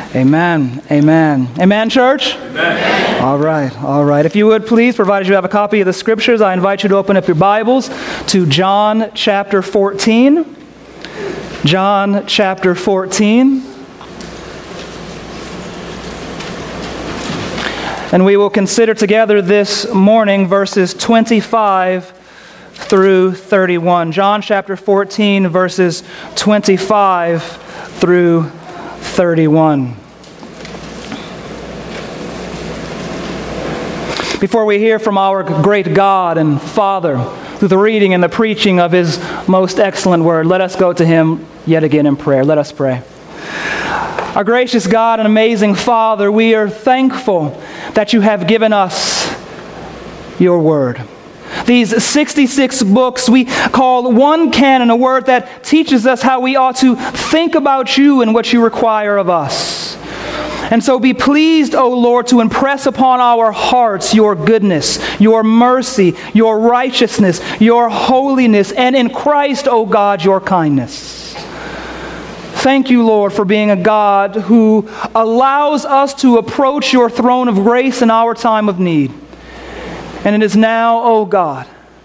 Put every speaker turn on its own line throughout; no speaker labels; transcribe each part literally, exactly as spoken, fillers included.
Amen. Amen. Amen, church?
Amen.
All right. All right. If you would please, provided you have a copy of the Scriptures, I invite you to open up your Bibles to John chapter fourteen. John chapter fourteen. And we will consider together this morning verses twenty-five through thirty-one. John chapter fourteen, verses twenty-five through thirty-one. Before we hear from our great God and Father through the reading and the preaching of His most excellent word, let us go to Him yet again in prayer. Let us pray. Our gracious God and amazing Father, we are thankful that You have given us Your word. These sixty-six books we call one canon, a word that teaches us how we ought to think about You and what You require of us. And so be pleased, O Lord, to impress upon our hearts Your goodness, Your mercy, Your righteousness, Your holiness, and in Christ, O God, Your kindness. Thank You, Lord, for being a God who allows us to approach Your throne of grace in our time of need. And it is now, O God,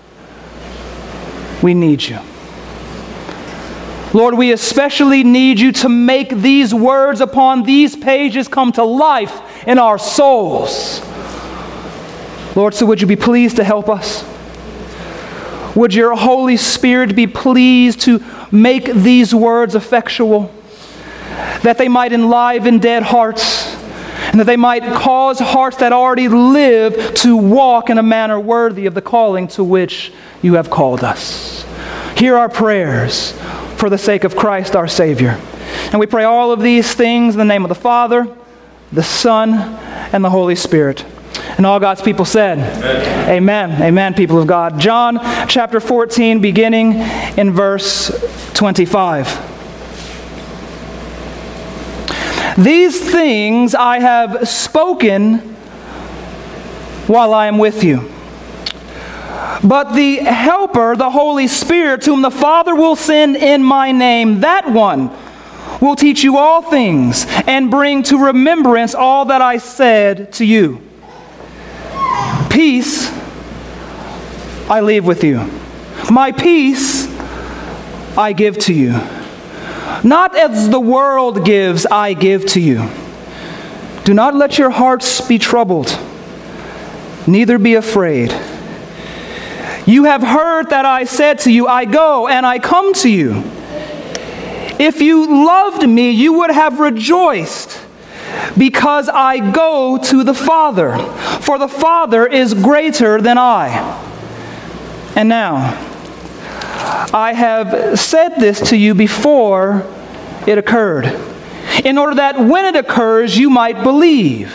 we need You. Lord, we especially need You to make these words upon these pages come to life in our souls. Lord, so would You be pleased to help us? Would Your Holy Spirit be pleased to make these words effectual, that they might enliven dead hearts, and that they might cause hearts that already live to walk in a manner worthy of the calling to which You have called us. Hear our prayers for the sake of Christ our Savior. And we pray all of these things in the name of the Father, the Son, and the Holy Spirit. And all God's people said, Amen. Amen. Amen, people of God. John chapter fourteen, beginning in verse twenty-five. These things I have spoken while I am with you. But the Helper, the Holy Spirit, whom the Father will send in my name, that one will teach you all things and bring to remembrance all that I said to you. Peace I leave with you. My peace I give to you. Not as the world gives, I give to you. Do not let your hearts be troubled, neither be afraid. You have heard that I said to you, I go and I come to you. If you loved me, you would have rejoiced, because I go to the Father, for the Father is greater than I. And now, I have said this to you before it occurred, in order that when it occurs, you might believe.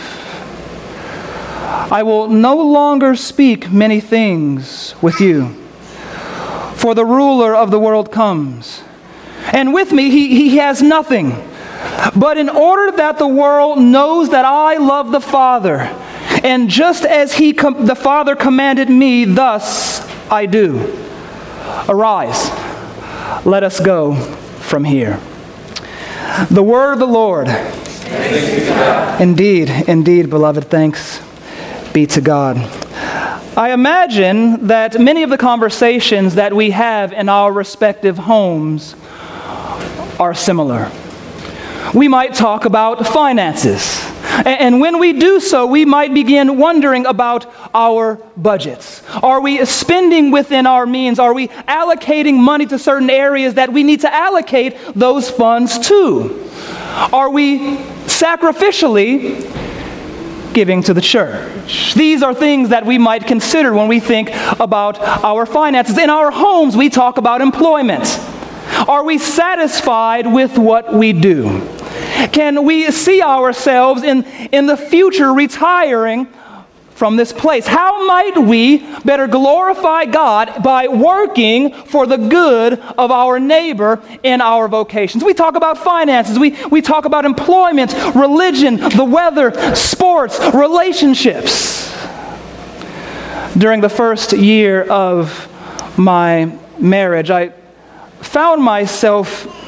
I will no longer speak many things with you, for the ruler of the world comes, and with me he, he has nothing. But in order that the world knows that I love the Father, and just as he com- the Father commanded me, thus I do. Arise, let us go from here. The word of the Lord. Indeed, indeed, beloved, thanks be to God. I imagine that many of the conversations that we have in our respective homes are similar. We might talk about finances. And when we do so, we might begin wondering about our budgets. Are we spending within our means? Are we allocating money to certain areas that we need to allocate those funds to? Are we sacrificially giving to the church? These are things that we might consider when we think about our finances. In our homes, we talk about employment. Are we satisfied with what we do? Can we see ourselves in, in the future retiring from this place? How might we better glorify God by working for the good of our neighbor in our vocations? We talk about finances, we, we talk about employment, religion, the weather, sports, relationships. During the first year of my marriage, I found myself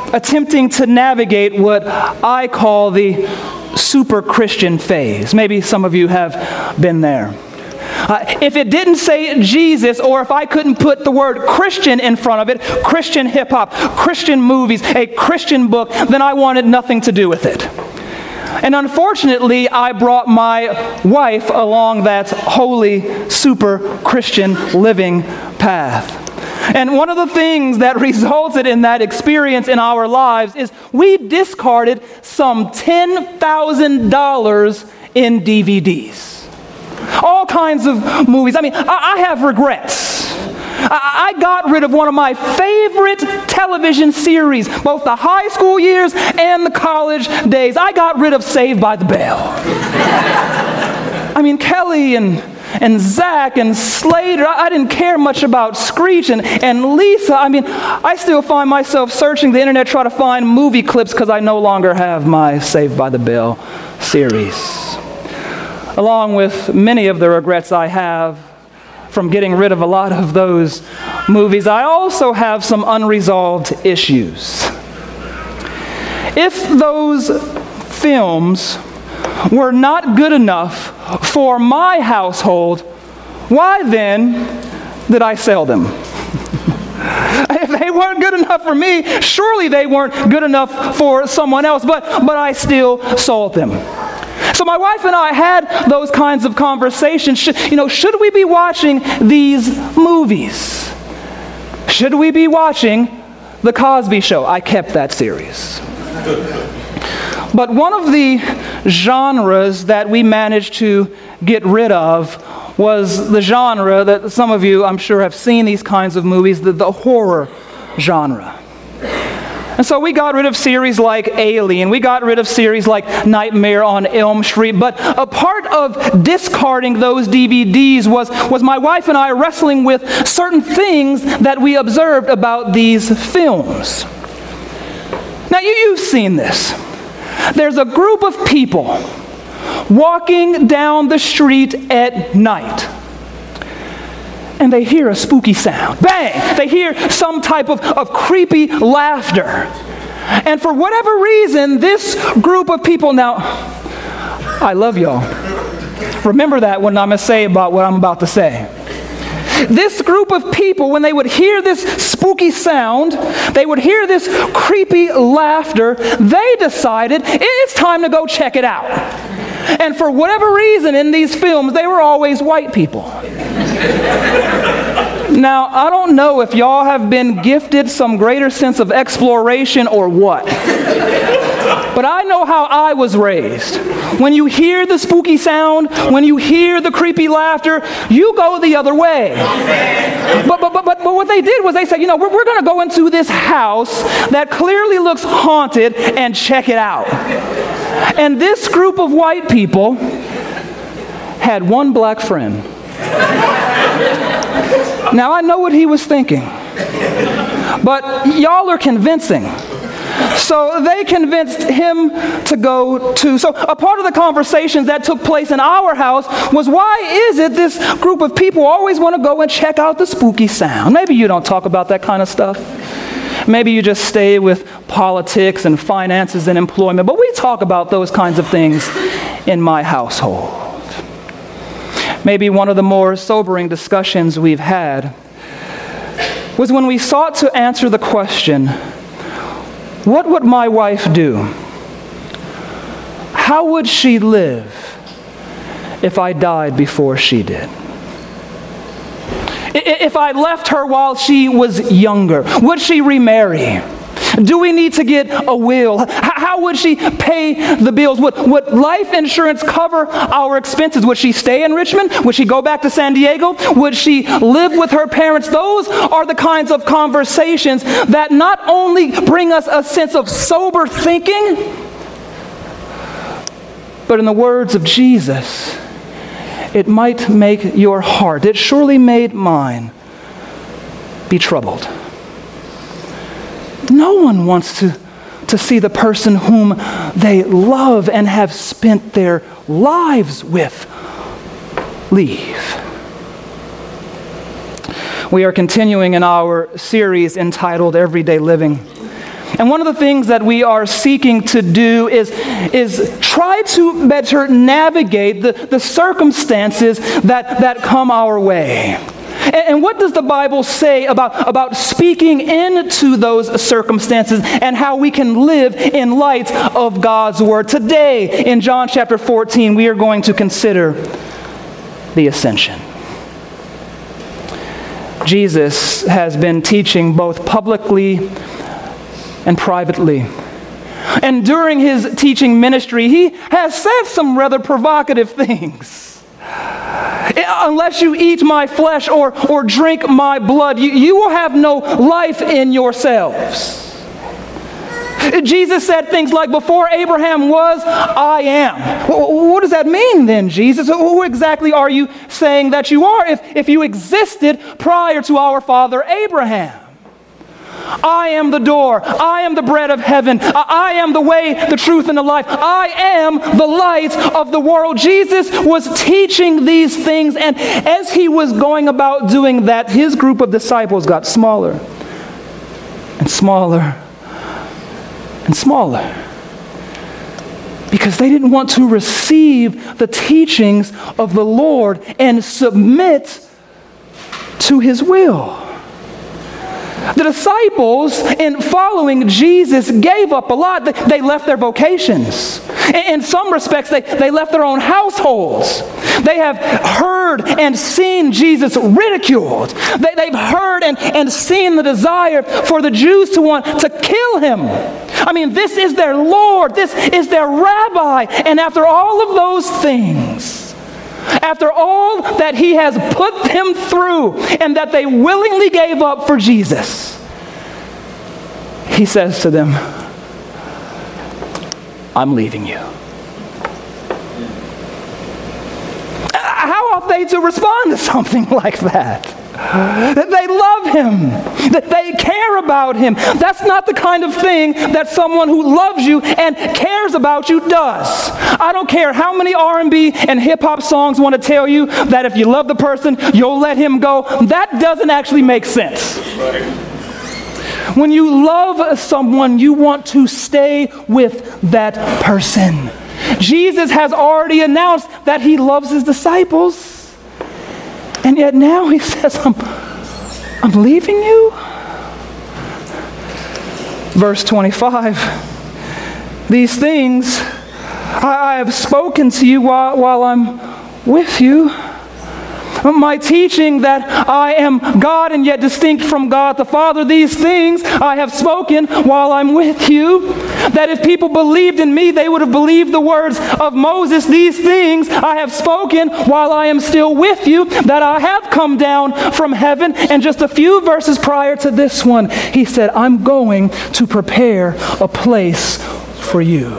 attempting to navigate what I call the super Christian phase. Maybe some of you have been there. Uh, if it didn't say Jesus, or if I couldn't put the word Christian in front of it, Christian hip-hop, Christian movies, a Christian book, then I wanted nothing to do with it. And unfortunately, I brought my wife along that holy, super Christian living path. And one of the things that resulted in that experience in our lives is we discarded some ten thousand dollars in D V Ds. All kinds of movies. I mean, I, I have regrets. I, I got rid of one of my favorite television series, both the high school years and the college days. I got rid of Saved by the Bell. I mean, Kelly and and Zach and Slater. I, I didn't care much about Screech and, and Lisa. I mean, I still find myself searching the internet trying to find movie clips because I no longer have my Saved by the Bell series. Along with many of the regrets I have from getting rid of a lot of those movies, I also have some unresolved issues. If those films were not good enough for my household, why then did I sell them? If they weren't good enough for me, surely they weren't good enough for someone else, but, but I still sold them. So my wife and I had those kinds of conversations. Should, you know, should we be watching these movies? Should we be watching The Cosby Show? I kept that series. But one of the genres that we managed to get rid of was the genre that some of you, I'm sure, have seen these kinds of movies, the, the horror genre. And so we got rid of series like Alien. We got rid of series like Nightmare on Elm Street. But a part of discarding those D V Ds was, was my wife and I wrestling with certain things that we observed about these films. Now, you, you've seen this. There's a group of people walking down the street at night, and they hear a spooky sound. Bang! They hear some type of, of creepy laughter. And for whatever reason, this group of people, now, I love y'all. Remember that when I'm going to say about what I'm about to say. This group of people, when they would hear this spooky sound, they would hear this creepy laughter, they decided it's time to go check it out. And for whatever reason in these films, they were always white people. Now, I don't know if y'all have been gifted some greater sense of exploration or what. But I know how I was raised. When you hear the spooky sound, when you hear the creepy laughter, you go the other way. But, but, but, but, but what they did was they said, you know, we're, we're going to go into this house that clearly looks haunted and check it out. And this group of white people had one black friend. Now, I know what he was thinking, but y'all are convincing. So they convinced him to go too. So a part of the conversations that took place in our house was, why is it this group of people always want to go and check out the spooky sound? Maybe you don't talk about that kind of stuff. Maybe you just stay with politics and finances and employment, but we talk about those kinds of things in my household. Maybe one of the more sobering discussions we've had was when we sought to answer the question, what would my wife do? How would she live if I died before she did? If I left her while she was younger, would she remarry? Do we need to get a will? How would she pay the bills? Would, would life insurance cover our expenses? Would she stay in Richmond? Would she go back to San Diego? Would she live with her parents? Those are the kinds of conversations that not only bring us a sense of sober thinking, but in the words of Jesus, it might make your heart, it surely made mine, be troubled. No one wants to, to see the person whom they love and have spent their lives with leave. We are continuing in our series entitled Everyday Living. And one of the things that we are seeking to do is, is try to better navigate the, the circumstances that, that come our way. And, and what does the Bible say about, about speaking into those circumstances and how we can live in light of God's Word? Today, in John chapter fourteen, we are going to consider the ascension. Jesus has been teaching both publicly and privately. And during his teaching ministry, he has said some rather provocative things. Unless you eat my flesh or, or drink my blood, you, you will have no life in yourselves. Jesus said things like, before Abraham was, I am. What does that mean then, Jesus? Who exactly are you saying that you are if, if you existed prior to our father Abraham? I am the door. I am the bread of heaven. I am the way, the truth, and the life. I am the light of the world. Jesus was teaching these things, and as he was going about doing that, his group of disciples got smaller and smaller and smaller, because they didn't want to receive the teachings of the Lord and submit to his will. The disciples, in following Jesus, gave up a lot. They left their vocations. In some respects, they, they left their own households. They have heard and seen Jesus ridiculed. They, they've heard and, and seen the desire for the Jews to want to kill him. I mean, this is their Lord. This is their rabbi. And after all of those things, after all that he has put them through and that they willingly gave up for Jesus, he says to them, I'm leaving you. How ought they to respond to something like that? That they love him, that they care about him. That's not the kind of thing that someone who loves you and cares about you does. I don't care how many R and B and hip-hop songs want to tell you that if you love the person, you'll let him go. That doesn't actually make sense. When you love someone, you want to stay with that person. Jesus has already announced that he loves his disciples. And yet now he says, I'm, I'm leaving you. Verse twenty-five, these things I, I have spoken to you while, while I'm with you. My teaching that I am God and yet distinct from God the Father, these things I have spoken while I'm with you. That if people believed in me, they would have believed the words of Moses. These things I have spoken while I am still with you, that I have come down from heaven. And just a few verses prior to this one, he said, I'm going to prepare a place for you.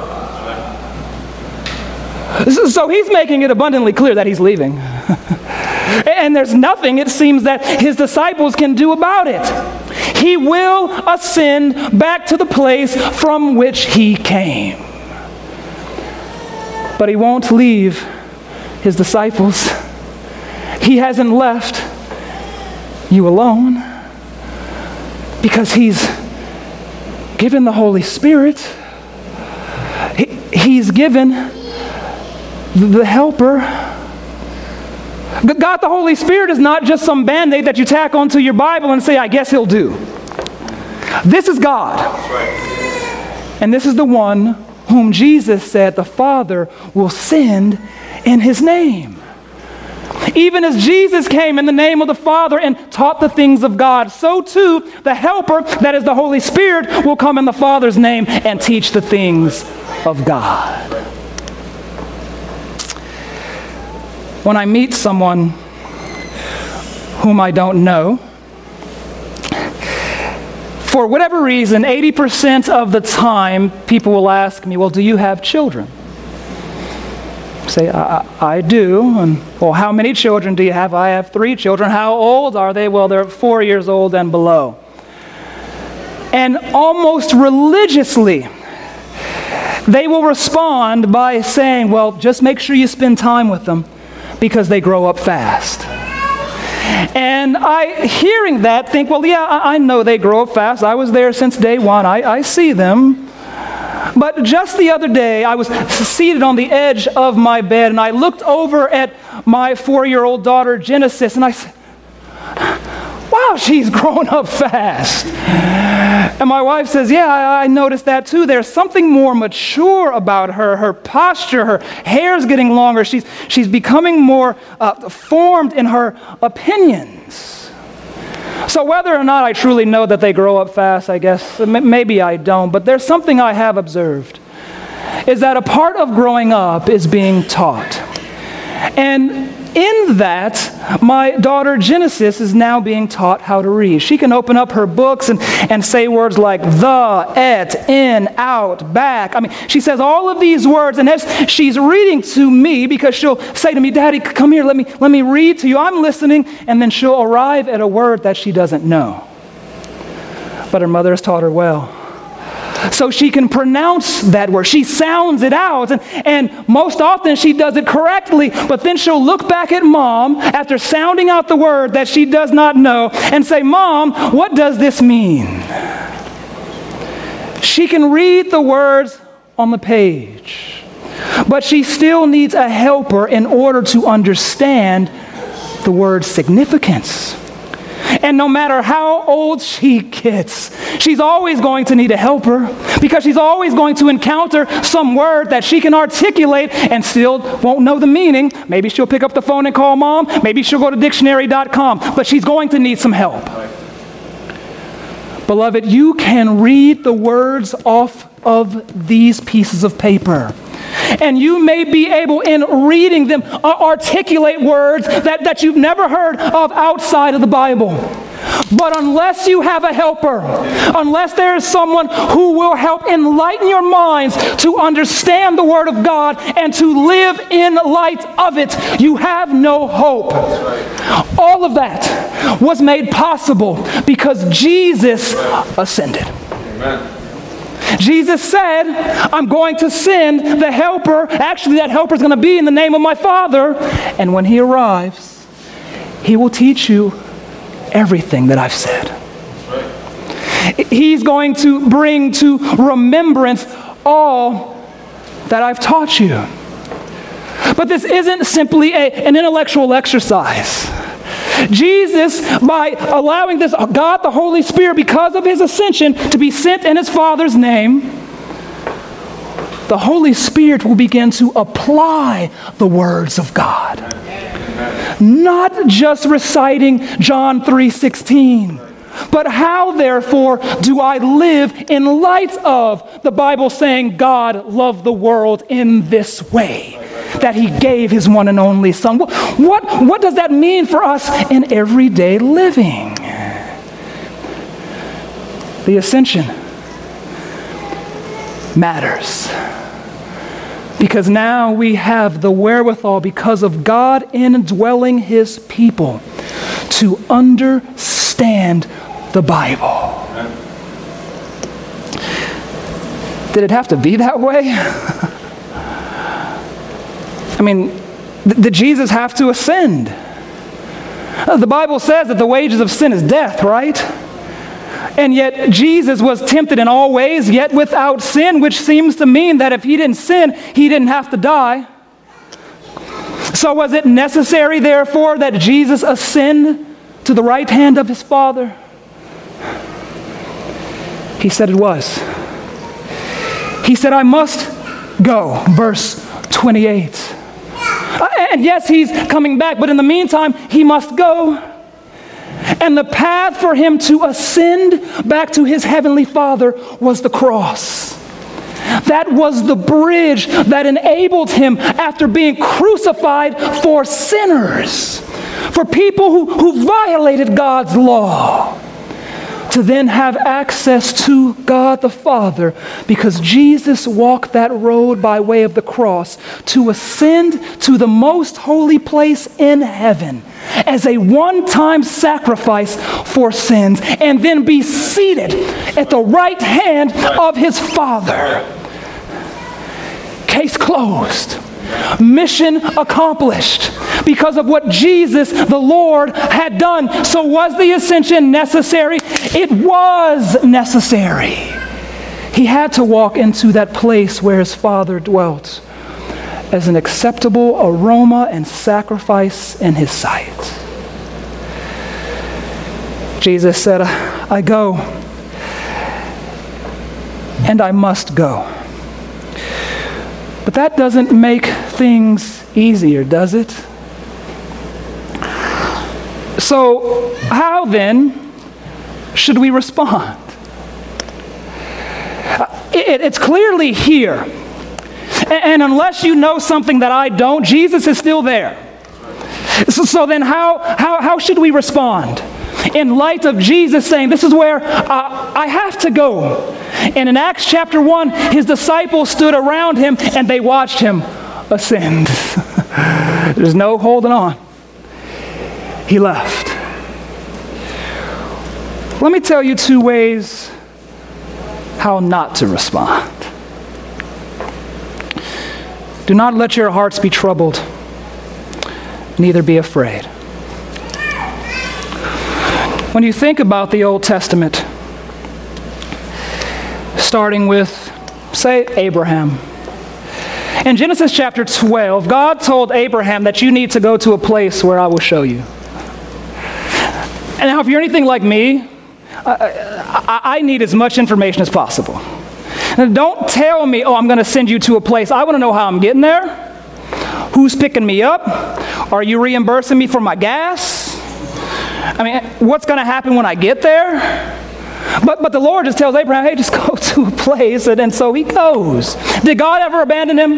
So he's making it abundantly clear that he's leaving. And there's nothing, it seems, that his disciples can do about it. He will ascend back to the place from which he came. But he won't leave his disciples. He hasn't left you alone, because he's given the Holy Spirit. He, he's given the Helper. God the Holy Spirit is not just some Band-Aid that you tack onto your Bible and say, I guess he'll do. This is God. And this is the one whom Jesus said the Father will send in his name. Even as Jesus came in the name of the Father and taught the things of God, so too the Helper, that is the Holy Spirit, will come in the Father's name and teach the things of God. When I meet someone whom I don't know, for whatever reason, eighty percent of the time, people will ask me, well, do you have children? I say, I, I do. And, well, how many children do you have? I have three children. How old are they? Well, they're four years old and below. And almost religiously, they will respond by saying, well, just make sure you spend time with them, because they grow up fast. And I, hearing that, think, well, yeah, I, I know they grow up fast. I was there since day one. I, I see them. But just the other day, I was seated on the edge of my bed, and I looked over at my four-year-old daughter, Genesis, and I said, wow, she's grown up fast. And my wife says, yeah, I, I noticed that too. There's something more mature about her. Her posture, her hair's getting longer. She's, she's becoming more uh, formed in her opinions. So whether or not I truly know that they grow up fast, I guess, maybe I don't, but there's something I have observed, is that a part of growing up is being taught. And in that, my daughter Genesis is now being taught how to read. She can open up her books and, and say words like the, et, in, out, back. I mean, she says all of these words, and as she's reading to me, because she'll say to me, Daddy, come here, let me, let me read to you. I'm listening, and then she'll arrive at a word that she doesn't know. But her mother has taught her well. So she can pronounce that word. She sounds it out. And, and most often she does it correctly, but then she'll look back at Mom after sounding out the word that she does not know and say, Mom, what does this mean? She can read the words on the page, but she still needs a helper in order to understand the word's significance. And no matter how old she gets, she's always going to need a helper, because she's always going to encounter some word that she can articulate and still won't know the meaning. Maybe she'll pick up the phone and call Mom. Maybe she'll go to dictionary dot com, but she's going to need some help. Beloved, you can read the words off of these pieces of paper. And you may be able, in reading them, uh, articulate words that, that you've never heard of outside of the Bible. But unless you have a helper, unless there is someone who will help enlighten your minds to understand the Word of God and to live in light of it, you have no hope. All of that was made possible because Jesus ascended. Amen. Jesus said, I'm going to send the helper. Actually, that helper is going to be in the name of my Father. And when he arrives, he will teach you everything that I've said. He's going to bring to remembrance all that I've taught you. But this isn't simply a, an intellectual exercise. Jesus, by allowing this God the Holy Spirit, because of his ascension, to be sent in his Father's name, the Holy Spirit will begin to apply the words of God. Not just reciting John three sixteen, but how, therefore, do I live in light of the Bible saying God loved the world in this way, that he gave his one and only Son? What, what, what does that mean for us in everyday living? The ascension matters, because now we have the wherewithal, because of God indwelling his people, to understand the Bible. Did it have to be that way? I mean, th- did Jesus have to ascend? Uh, the Bible says that the wages of sin is death, right? And yet Jesus was tempted in all ways, yet without sin, which seems to mean that if he didn't sin, he didn't have to die. So was it necessary, therefore, that Jesus ascend to the right hand of his Father? He said it was. He said, I must go, verse twenty-eight. And yes, he's coming back, but in the meantime, he must go. And the path for him to ascend back to his heavenly Father was the cross. That was the bridge that enabled him, after being crucified for sinners, for people who, who violated God's law, to then have access to God the Father, because Jesus walked that road by way of the cross to ascend to the most holy place in heaven as a one-time sacrifice for sins, and then be seated at the right hand of his Father. Case closed. Mission accomplished. because of what Jesus, the Lord, had done. So was the ascension necessary? It was necessary. He had to walk into that place where his Father dwelt as an acceptable aroma and sacrifice in his sight. Jesus said, I go, and I must go. But that doesn't make things easier, does it? So, how then should we respond? It, it's clearly here. And unless you know something that I don't, Jesus is still there. So, so then how, how, how should we respond? In light of Jesus saying, this is where uh, I have to go. And in Acts chapter one, his disciples stood around him and they watched him ascend. There's no holding on. He left. Let me tell you two ways how not to respond. Do not let your hearts be troubled, neither be afraid. When you think about the Old Testament, starting with, say, Abraham. In Genesis chapter twelve, God told Abraham that you need to go to a place where I will show you. And now if you're anything like me, I, I need as much information as possible. And don't tell me, oh, I'm going to send you to a place. I want to know how I'm getting there. Who's picking me up? Are you reimbursing me for my gas? I mean, what's going to happen when I get there? But but the Lord just tells Abraham, hey, just go to a place, and, and so he goes. Did God ever abandon him?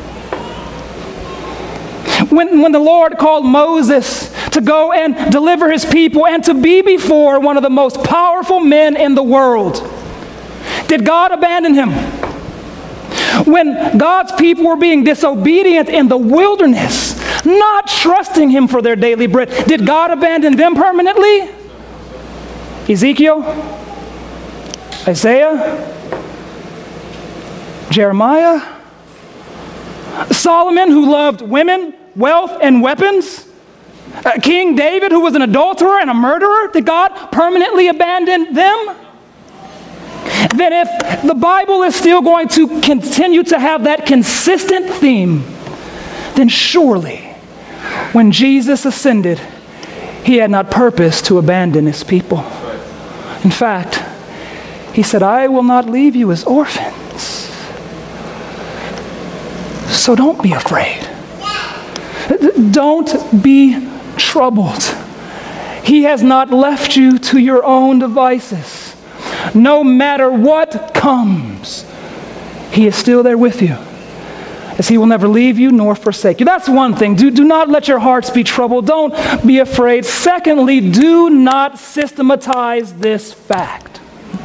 When, when the Lord called Moses to go and deliver his people and to be before one of the most powerful men in the world, did God abandon him? When God's people were being disobedient in the wilderness, not trusting him for their daily bread, did God abandon them permanently? Ezekiel? Isaiah? Jeremiah? Solomon, who loved women, wealth, and weapons? Uh, King David, who was an adulterer and a murderer? Did God permanently abandon them? Then if the Bible is still going to continue to have that consistent theme, then surely when Jesus ascended, he had not purposed to abandon his people. In fact, he said, I will not leave you as orphans. So don't be afraid. Don't be troubled. He has not left you to your own devices. No matter what comes, he is still there with you, as he will never leave you nor forsake you. That's one thing. Do, do not let your hearts be troubled. Don't be afraid. Secondly, do not systematize this fact.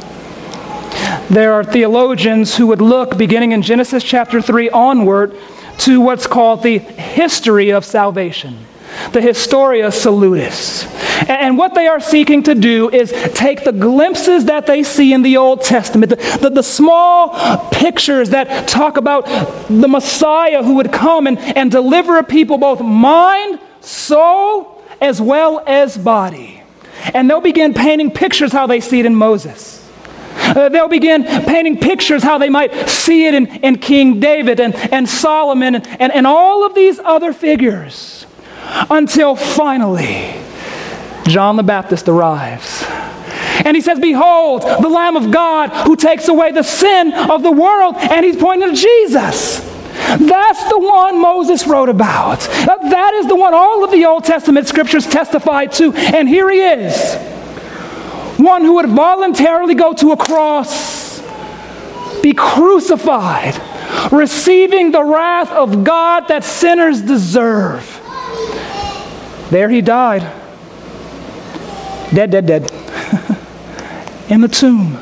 There are theologians who would look, beginning in Genesis chapter three onward, to what's called the history of salvation, the Historia Salutis. And what they are seeking to do is take the glimpses that they see in the Old Testament, the, the, the small pictures that talk about the Messiah who would come and, and deliver a people, both mind, soul, as well as body. And they'll begin painting pictures how they see it in Moses. Uh, they'll begin painting pictures how they might see it in, in King David and, and Solomon and, and, and all of these other figures, until finally John the Baptist arrives. And he says, behold, the Lamb of God who takes away the sin of the world. And he's pointing to Jesus. That's the one Moses wrote about. That is the one all of the Old Testament scriptures testify to. And here he is. One who would voluntarily go to a cross, be crucified, receiving the wrath of God that sinners deserve. There he died. Dead, dead, dead. In the tomb.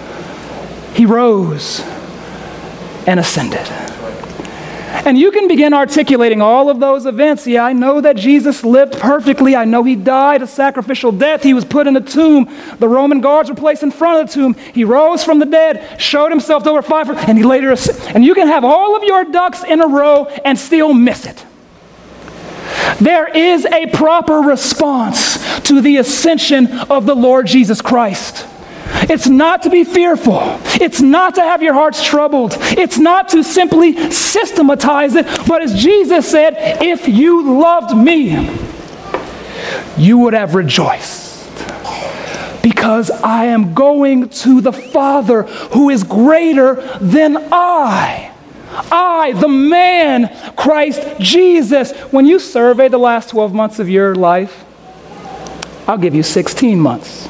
He rose and ascended. And you can begin articulating all of those events. Yeah, I know that Jesus lived perfectly. I know he died a sacrificial death. He was put in a tomb. The Roman guards were placed in front of the tomb. He rose from the dead, showed himself to over five, and he later ascended. And you can have all of your ducks in a row and still miss it. There is a proper response to the ascension of the Lord Jesus Christ. It's not to be fearful. It's not to have your hearts troubled. It's not to simply systematize it. But as Jesus said, if you loved me, you would have rejoiced. Because I am going to the Father who is greater than I. I, the man, Christ Jesus. When you survey the last twelve months of your life, I'll give you sixteen months.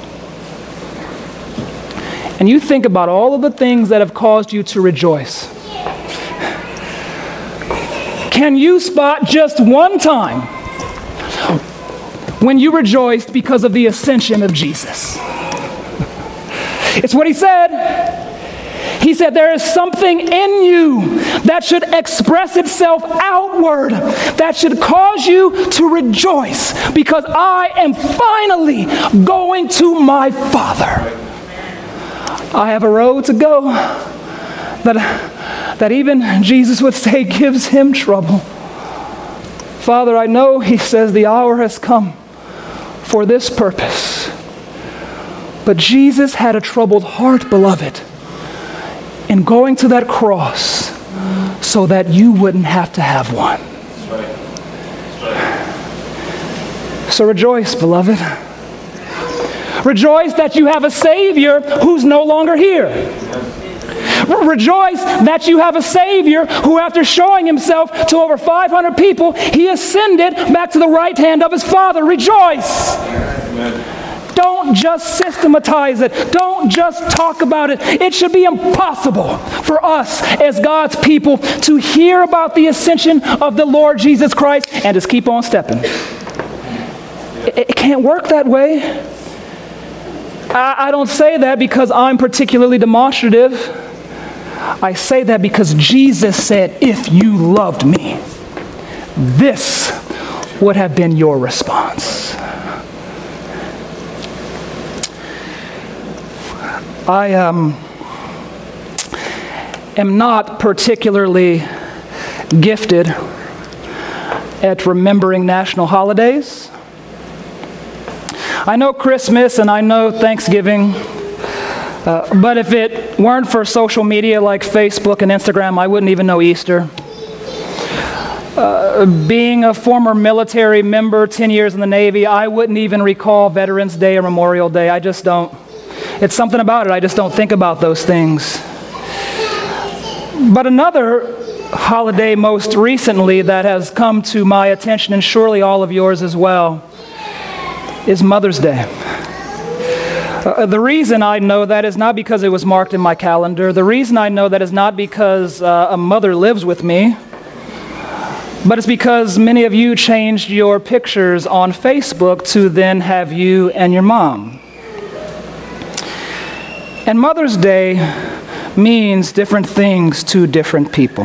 And you think about all of the things that have caused you to rejoice. Can you spot just one time when you rejoiced because of the ascension of Jesus? It's what he said. He said, there is something in you that should express itself outward, that should cause you to rejoice, because I am finally going to my Father. I have a road to go that, that even Jesus would say gives him trouble. Father, I know, he says, the hour has come for this purpose. But Jesus had a troubled heart, beloved, in going to that cross so that you wouldn't have to have one. So rejoice, beloved. Rejoice that you have a Savior who's no longer here. Rejoice that you have a Savior who, after showing himself to over five hundred people, he ascended back to the right hand of his Father. Rejoice. Amen. Don't just systematize it. Don't just talk about it. It should be impossible for us as God's people to hear about the ascension of the Lord Jesus Christ and just keep on stepping. It, it can't work that way. I, I don't say that because I'm particularly demonstrative. I say that because Jesus said, if you loved me, this would have been your response. I um, am not particularly gifted at remembering national holidays. I know Christmas and I know Thanksgiving, uh, but if it weren't for social media like Facebook and Instagram, I wouldn't even know Easter. Uh, being a former military member, ten years in the Navy, I wouldn't even recall Veterans Day or Memorial Day. I just don't. It's something about it. I just don't think about those things. But another holiday most recently that has come to my attention, and surely all of yours as well, is Mother's Day. Uh, the reason I know that is not because it was marked in my calendar. The reason I know that is not because uh, a mother lives with me, but it's because many of you changed your pictures on Facebook to then have you and your mom. And Mother's Day means different things to different people.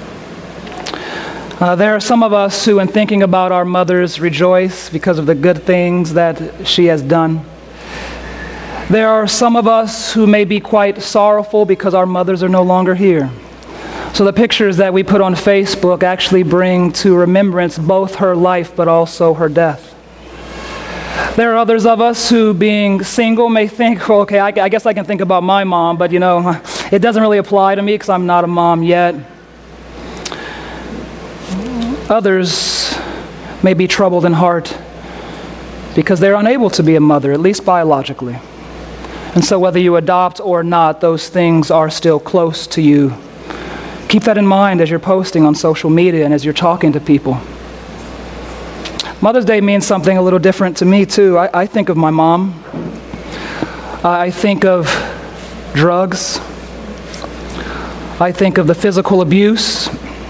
Uh, there are some of us who, in thinking about our mothers, rejoice because of the good things that she has done. There are some of us who may be quite sorrowful because our mothers are no longer here. So the pictures that we put on Facebook actually bring to remembrance both her life but also her death. There are others of us who, being single, may think, well, okay, I, I guess I can think about my mom, but you know, it doesn't really apply to me because I'm not a mom yet. Others may be troubled in heart because they're unable to be a mother, at least biologically. And so whether you adopt or not, those things are still close to you. Keep that in mind as you're posting on social media and as you're talking to people. Mother's Day means something a little different to me too. I, I think of my mom. I think of drugs. I think of the physical abuse.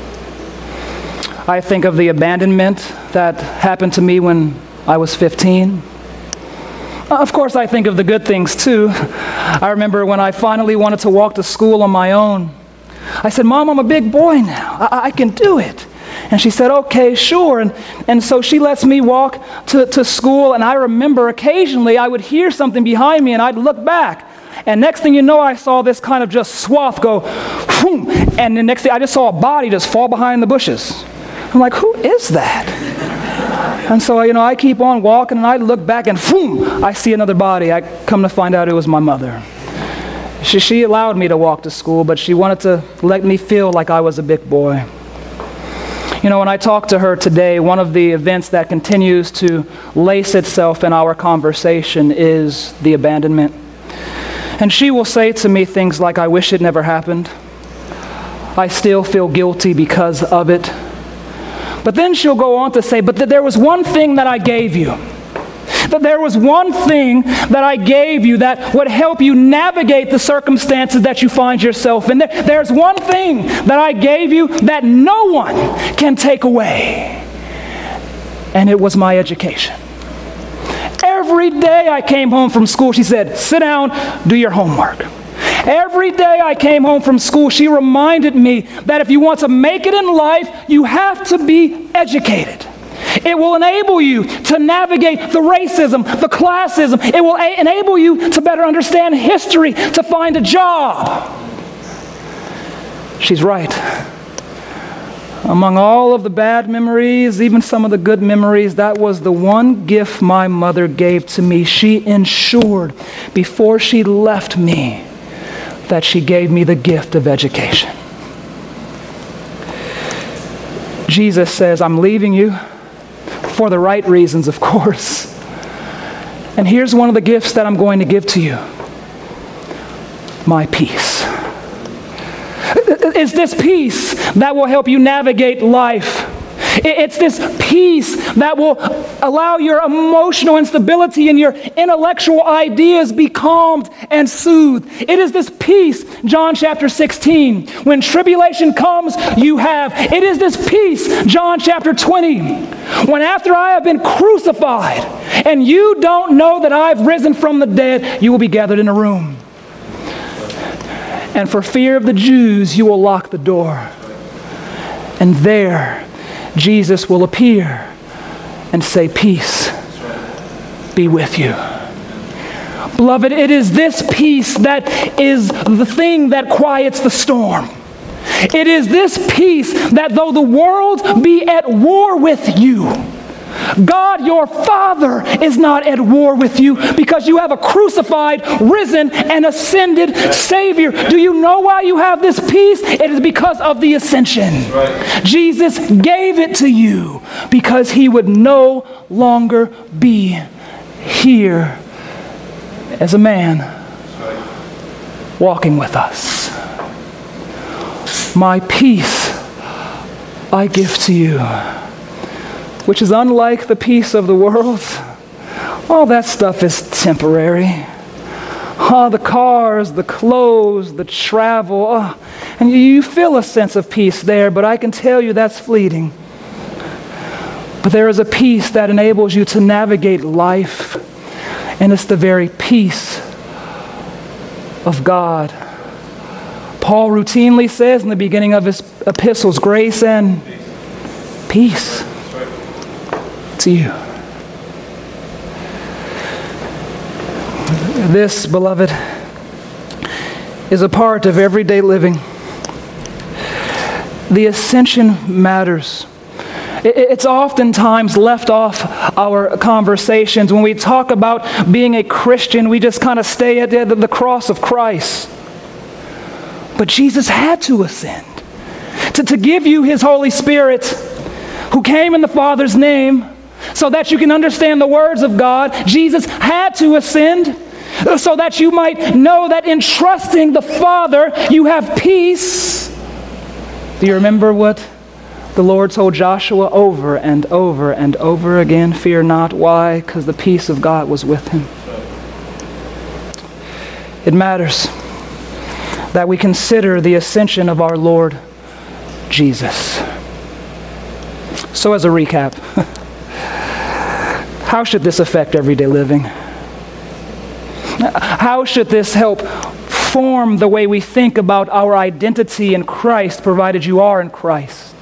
I think of the abandonment that happened to me when I was fifteen. Of course, I think of the good things too. I remember when I finally wanted to walk to school on my own. I said, Mom, I'm a big boy now. I, I can do it. And she said, okay, sure. And, and so she lets me walk to, to school, and I remember occasionally I would hear something behind me and I'd look back. And next thing you know, I saw this kind of just swath go, whoom, and the next thing I just saw a body just fall behind the bushes. I'm like, who is that? And so, you know, I keep on walking, and I look back, and boom, I see another body. I come to find out it was my mother. She, she allowed me to walk to school, but she wanted to let me feel like I was a big boy. You know, when I talk to her today, one of the events that continues to lace itself in our conversation is the abandonment. And she will say to me things like, I wish it never happened. I still feel guilty because of it. But then she'll go on to say, but th- there was one thing that I gave you. That there was one thing that I gave you that would help you navigate the circumstances that you find yourself in. There, there's one thing that I gave you that no one can take away. And it was my education. Every day I came home from school, she said, sit down, do your homework. Every day I came home from school, she reminded me that if you want to make it in life, you have to be educated. It will enable you to navigate the racism, the classism. It will a- enable you to better understand history, to find a job. She's right. Among all of the bad memories, even some of the good memories, that was the one gift my mother gave to me. She ensured before she left me that she gave me the gift of education. Jesus says, I'm leaving you for the right reasons, of course. And here's one of the gifts that I'm going to give to you. My peace. It's this peace that will help you navigate life. It's this peace that will allow your emotional instability and your intellectual ideas be calmed and soothed. It is this peace, John chapter sixteen, when tribulation comes, you have. It is this peace, John chapter twenty, when after I have been crucified and you don't know that I've risen from the dead, you will be gathered in a room. And for fear of the Jews, you will lock the door. And there, Jesus will appear and say, peace be with you. Beloved, it is this peace that is the thing that quiets the storm. It is this peace that though the world be at war with you, God, your Father, is not at war with you because you have a crucified, risen, and ascended Savior. Do you know why you have this peace? It is because of the ascension. Right. Jesus gave it to you because he would no longer be here as a man walking with us. My peace I give to you, which is unlike the peace of the world. All that stuff is temporary. Oh, the cars, the clothes, the travel, oh, and you feel a sense of peace there, but I can tell you that's fleeting. But there is a peace that enables you to navigate life, and it's the very peace of God. Paul routinely says in the beginning of his epistles, grace and peace to you. This, beloved, is a part of everyday living. The ascension matters. It's oftentimes left off our conversations. When we talk about being a Christian, we just kind of stay at the cross of Christ. But Jesus had to ascend to, to give you his Holy Spirit, who came in the Father's name, so that you can understand the words of God. Jesus had to ascend so that you might know that in trusting the Father, you have peace. Do you remember what the Lord told Joshua over and over and over again? Fear not. Why? Because the peace of God was with him. It matters that we consider the ascension of our Lord Jesus. So as a recap, how should this affect everyday living? How should this help form the way we think about our identity in Christ, provided you are in Christ?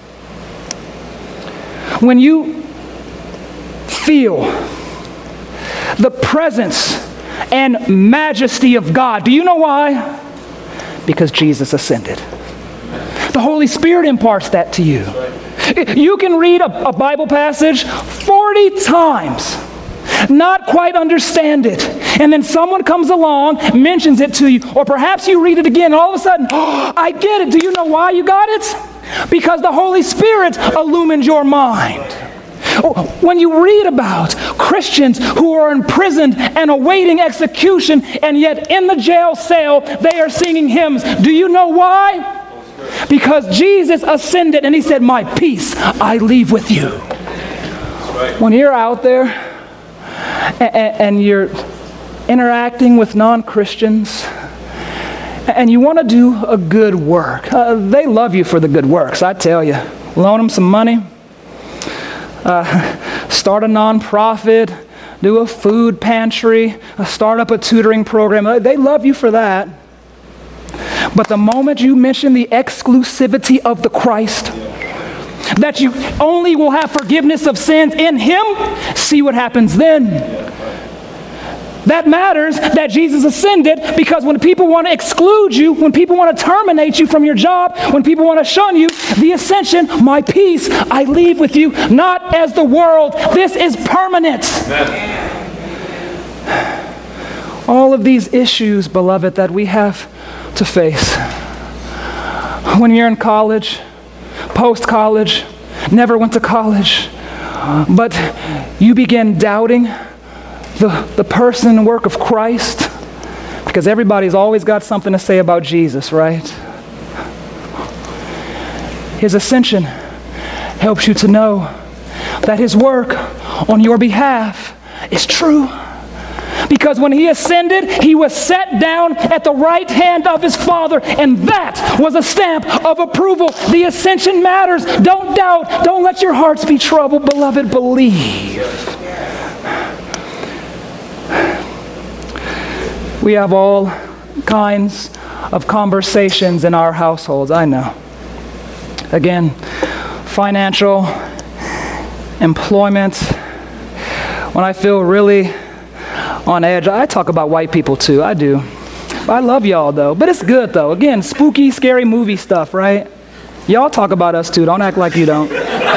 When you feel the presence and majesty of God, do you know why? Because Jesus ascended. The Holy Spirit imparts that to you. You can read a, a Bible passage forty times, not quite understand it, and then someone comes along, mentions it to you, or perhaps you read it again, and all of a sudden, oh, I get it. Do you know why you got it? Because the Holy Spirit illumined your mind. When you read about Christians who are imprisoned and awaiting execution, and yet in the jail cell they are singing hymns, do you know why? Because Jesus ascended and he said, my peace I leave with you. When you're out there and you're interacting with non-Christians and you want to do a good work, uh, they love you for the good works, I tell you. Loan them some money. Uh, start a nonprofit, do a food pantry, uh, start up a tutoring program. They love you for that. But the moment you mention the exclusivity of the Christ, that you only will have forgiveness of sins in him, see what happens then. That matters that Jesus ascended, because when people want to exclude you, when people want to terminate you from your job, when people want to shun you, the ascension, my peace I leave with you, not as the world. This is permanent. Amen. All of these issues, beloved, that we have to face. When you're in college, post-college, never went to college, but you begin doubting The, the person and work of Christ, because everybody's always got something to say about Jesus, right? His ascension helps you to know that his work on your behalf is true. Because when he ascended, he was set down at the right hand of his Father, and that was a stamp of approval. The ascension matters. Don't doubt. Don't let your hearts be troubled, beloved. Believe. We have all kinds of conversations in our households, I know. Again, financial, employment. When I feel really on edge, I talk about white people too, I do. I love y'all though, but it's good though. Again, spooky, scary movie stuff, right? Y'all talk about us too, don't act like you don't.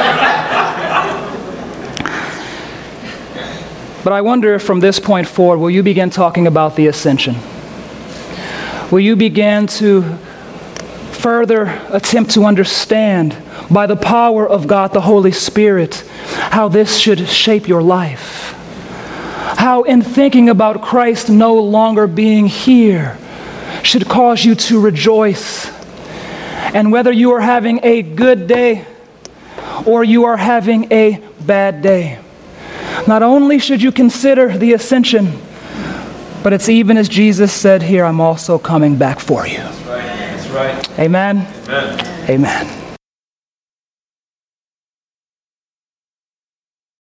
But I wonder if from this point forward, will you begin talking about the ascension? Will you begin to further attempt to understand by the power of God, the Holy Spirit, how this should shape your life? How in thinking about Christ no longer being here should cause you to rejoice. And whether you are having a good day or you are having a bad day, not only should you consider the ascension, but it's even as Jesus said here, I'm also coming back for you.
That's right. That's right.
Amen?
Amen.
Amen.